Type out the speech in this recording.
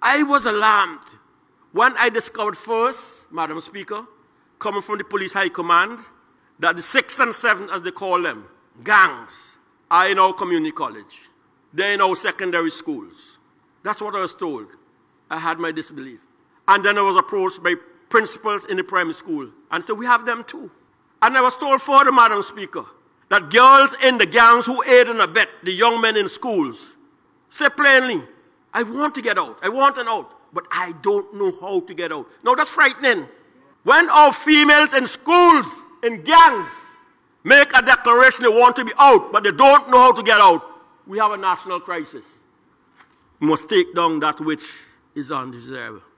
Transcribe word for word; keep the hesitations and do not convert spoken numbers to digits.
I was alarmed when I discovered first, Madam Speaker, coming from the police high command, that the sixth and seventh, as they call them, gangs, are in our community college. They're in our secondary schools. That's what I was told. I had my disbelief. And then I was approached by principals in the primary school and said, we have them too. And I was told further, Madam Speaker, that girls in the gangs who aid and abet the young men in schools say plainly, I want to get out, I want an out, but I don't know how to get out. Now that's frightening. When our females in schools, in gangs, make a declaration they want to be out, but they don't know how to get out, we have a national crisis. We must take down that which is undesirable.